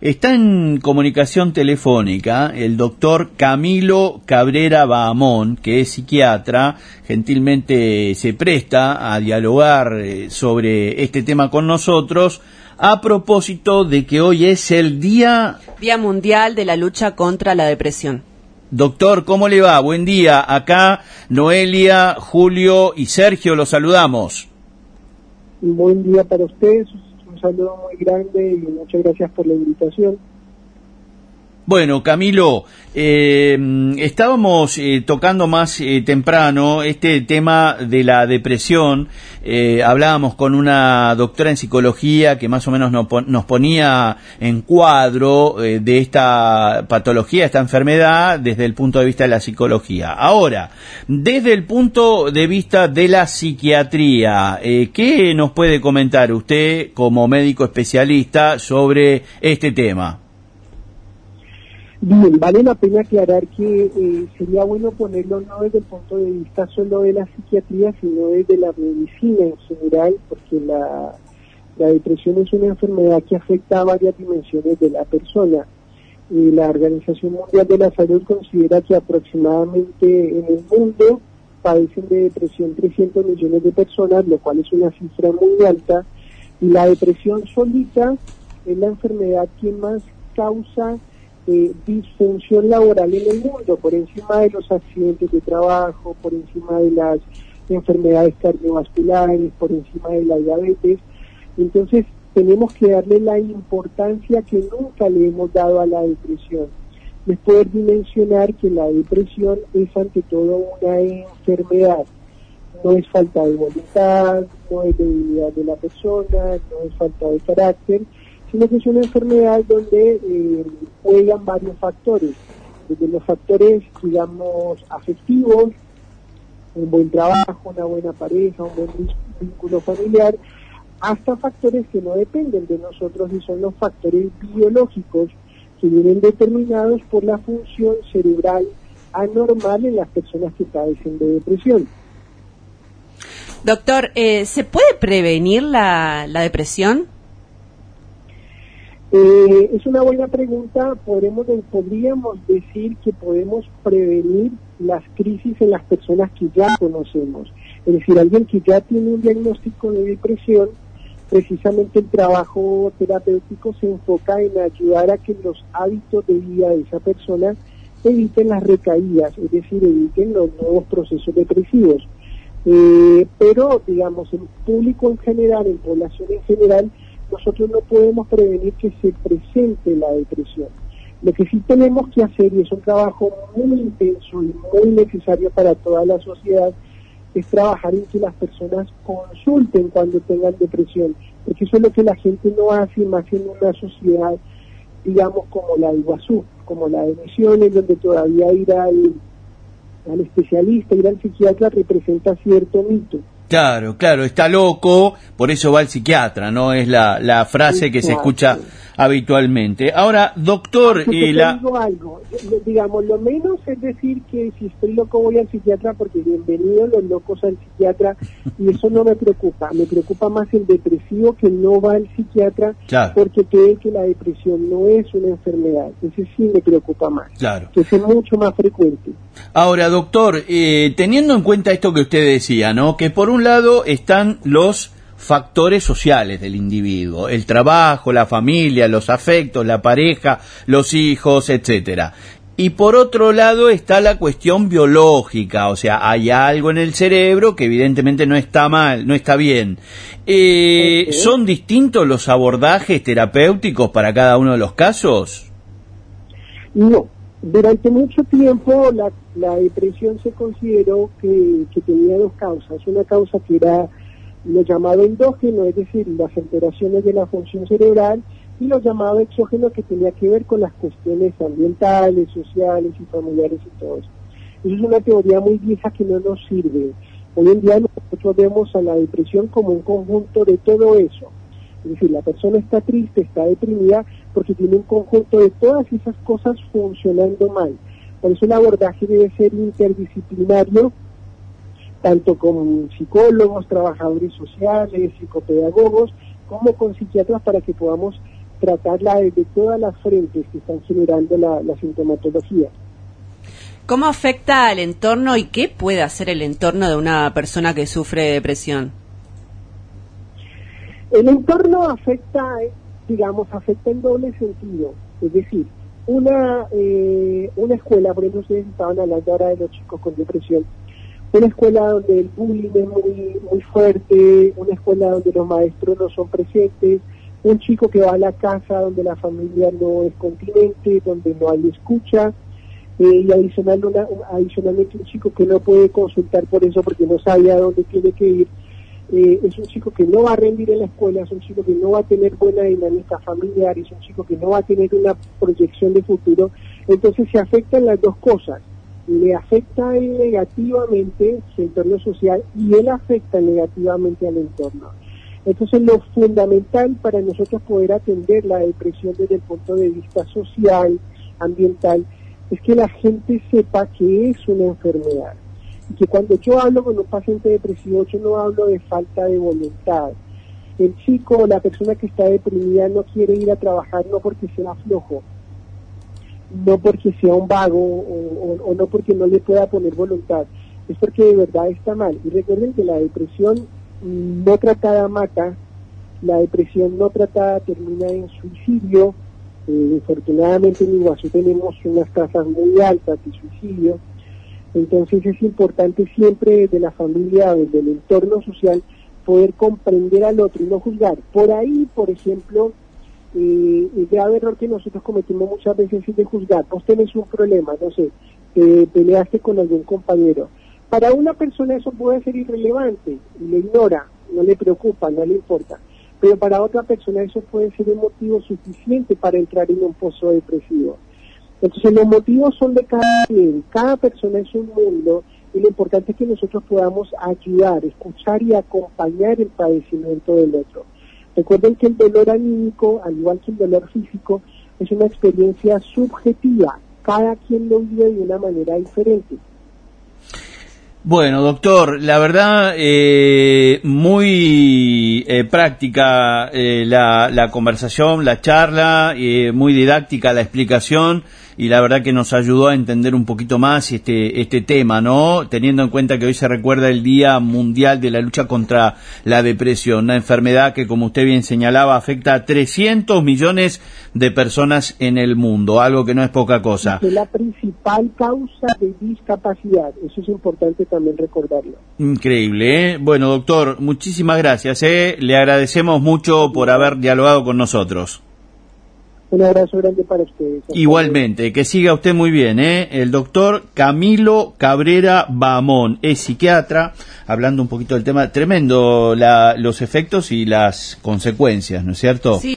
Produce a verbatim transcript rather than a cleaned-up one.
Está en comunicación telefónica el doctor Camilo Cabrera Bahamón, que es psiquiatra, gentilmente se presta a dialogar sobre este tema con nosotros, a propósito de que hoy es el Día... Día Mundial de la Lucha contra la Depresión. Doctor, ¿cómo le va? Buen día. Acá Noelia, Julio y Sergio los saludamos. Buen día para ustedes. Un saludo muy grande y muchas gracias por la invitación. Bueno, Camilo, eh, estábamos eh, tocando más eh, temprano este tema de la depresión. Eh, hablábamos con una doctora en psicología que más o menos nos, nos ponía en cuadro eh, de esta patología, esta enfermedad, desde el punto de vista de la psicología. Ahora, desde el punto de vista de la psiquiatría, eh, ¿qué nos puede comentar usted como médico especialista sobre este tema? Bien, vale la pena aclarar que eh, sería bueno ponerlo no desde el punto de vista solo de la psiquiatría, sino desde la medicina en general, porque la, la depresión es una enfermedad que afecta a varias dimensiones de la persona. Eh, la Organización Mundial de la Salud considera que aproximadamente en el mundo padecen de depresión trescientos millones de personas, lo cual es una cifra muy alta, y la depresión solita es la enfermedad que más causa Eh, disfunción laboral en el mundo, por encima de los accidentes de trabajo, por encima de las enfermedades cardiovasculares, por encima de la diabetes. Entonces tenemos que darle la importancia que nunca le hemos dado a la depresión. Es poder dimensionar que la depresión es ante todo una enfermedad, no es falta de voluntad, no es debilidad de la persona, no es falta de carácter, sino que es una enfermedad donde eh, juegan varios factores, desde los factores, digamos, afectivos, un buen trabajo, una buena pareja, un buen vínculo familiar, hasta factores que no dependen de nosotros y son los factores biológicos que vienen determinados por la función cerebral anormal en las personas que padecen de depresión. Doctor, eh, ¿se puede prevenir la, la depresión? Eh, es una buena pregunta. Podremos, podríamos decir que podemos prevenir las crisis en las personas que ya conocemos. Es decir, alguien que ya tiene un diagnóstico de depresión, precisamente el trabajo terapéutico se enfoca en ayudar a que los hábitos de vida de esa persona eviten las recaídas, es decir, eviten los nuevos procesos depresivos. Eh, pero, digamos, en público en general, en población en general, nosotros no podemos prevenir que se presente la depresión. Lo que sí tenemos que hacer, y es un trabajo muy intenso y muy necesario para toda la sociedad, es trabajar en que las personas consulten cuando tengan depresión, porque eso es lo que la gente no hace, más en una sociedad, digamos, como la de Iguazú, como la de Misiones, donde todavía ir al, al especialista, ir al psiquiatra representa cierto mito. Claro, claro, está loco, por eso va al psiquiatra, ¿no? Es la, la frase que se escucha habitualmente. Ahora, doctor... Yo eh, te la... digo algo, digamos, lo menos es decir que si estoy loco voy al psiquiatra, porque bienvenidos los locos al psiquiatra, y eso no me preocupa. Me preocupa más el depresivo que no va al psiquiatra, claro, porque cree que la depresión no es una enfermedad. Ese sí me preocupa más, claro, que es mucho más frecuente. Ahora, doctor, eh, teniendo en cuenta esto que usted decía, ¿no? Que por un lado están los factores sociales del individuo, el trabajo, la familia, los afectos, la pareja, los hijos, etcétera. Y por otro lado está la cuestión biológica, o sea, hay algo en el cerebro que evidentemente no está mal, no está bien. Eh, okay. ¿Son distintos los abordajes terapéuticos para cada uno de los casos? No. Durante mucho tiempo la, la depresión se consideró que, que tenía dos causas. Una causa que era lo llamado endógeno, es decir, las alteraciones de la función cerebral, y lo llamado exógeno, que tenía que ver con las cuestiones ambientales, sociales y familiares y todo eso. Eso es una teoría muy vieja que no nos sirve. Hoy en día nosotros vemos a la depresión como un conjunto de todo eso. Es decir, la persona está triste, está deprimida, porque tiene un conjunto de todas esas cosas funcionando mal. Por eso el abordaje debe ser interdisciplinario, tanto con psicólogos, trabajadores sociales, psicopedagogos, como con psiquiatras, para que podamos tratarla desde todas las frentes que están generando la, la sintomatología. ¿Cómo afecta al entorno y qué puede hacer el entorno de una persona que sufre depresión? El entorno afecta, digamos, afecta en doble sentido. Es decir, una eh, una escuela, por ejemplo, ustedes estaban hablando ahora de los chicos con depresión, una escuela donde el bullying es muy, muy fuerte, una escuela donde los maestros no son presentes, un chico que va a la casa donde la familia no es continente, donde no hay escucha, eh, y adicional una, adicionalmente un chico que no puede consultar por eso porque no sabe a dónde tiene que ir, eh, es un chico que no va a rendir en la escuela, es un chico que no va a tener buena dinámica familiar, es un chico que no va a tener una proyección de futuro. Entonces se afectan las dos cosas, le afecta a él negativamente su entorno social y él afecta negativamente al entorno. Entonces lo fundamental para nosotros poder atender la depresión desde el punto de vista social, ambiental, es que la gente sepa que es una enfermedad. Y que cuando yo hablo con un paciente depresivo, yo no hablo de falta de voluntad. El chico o la persona que está deprimida no quiere ir a trabajar no porque sea flojo, no porque sea un vago o, o, o no porque no le pueda poner voluntad, es porque de verdad está mal. Y recuerden que la depresión no tratada mata, la depresión no tratada termina en suicidio. Eh, afortunadamente en Iguazú tenemos unas tasas muy altas de suicidio, entonces es importante siempre desde la familia, desde el entorno social, poder comprender al otro y no juzgar. Por ahí, por ejemplo, eh, el grave error que nosotros cometimos muchas veces es de juzgar. Vos tenés un problema, no sé, eh, peleaste con algún compañero. Para una persona eso puede ser irrelevante y le ignora, no le preocupa, no le importa. Pero para otra persona eso puede ser un motivo suficiente para entrar en un pozo depresivo. Entonces los motivos son de cada quien, cada persona es un mundo y lo importante es que nosotros podamos ayudar, escuchar y acompañar el padecimiento del otro. Recuerden que el dolor anímico, al igual que el dolor físico, es una experiencia subjetiva, cada quien lo vive de una manera diferente. Bueno, doctor, la verdad, eh, muy eh, práctica eh, la, la conversación, la charla, eh, muy didáctica la explicación y la verdad que nos ayudó a entender un poquito más este este tema, ¿no? Teniendo en cuenta que hoy se recuerda el Día Mundial de la Lucha contra la Depresión, una enfermedad que, como usted bien señalaba, afecta a trescientos millones de personas en el mundo, algo que no es poca cosa. Es la principal causa de discapacidad, eso es importante también recordarlo. Increíble, ¿eh? Bueno, doctor, muchísimas gracias, ¿eh? Le agradecemos mucho por haber dialogado con nosotros. Un abrazo grande para ustedes. Igualmente, que siga usted muy bien, ¿eh? El doctor Camilo Cabrera Bamón es psiquiatra, hablando un poquito del tema, tremendo la, los efectos y las consecuencias, ¿no es cierto? Sí.